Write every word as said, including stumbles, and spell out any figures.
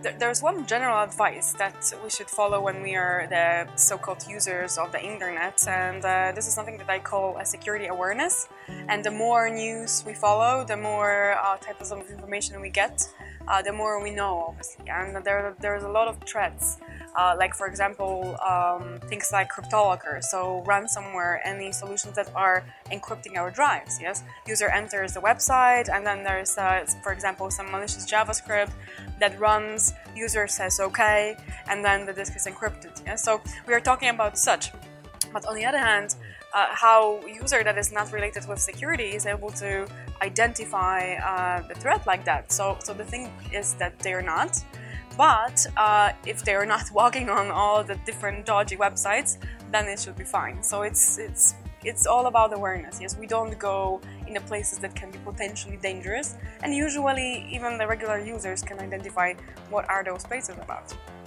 th there's one general advice that we should follow when we are the so-called users of the internet, and uh, this is something that I call a security awareness. And the more news we follow, the more uh, types of information we get, uh, the more we know, obviously. And there, there's a lot of threats. Uh, like, for example, um, things like CryptoLocker, so ransomware, any solutions that are encrypting our drives, yes? User enters the website, and then there's, uh, for example, some malicious JavaScript that runs, user says okay, and then the disk is encrypted, yes? So we are talking about such. But on the other hand, uh, how a user that is not related with security is able to identify uh, the threat like that. So, so the thing is that they're not. But uh, if they're not walking on all the different dodgy websites, then it should be fine. So it's it's it's all about awareness. Yes, we don't go in the places that can be potentially dangerous, and usually even the regular users can identify what are those places about.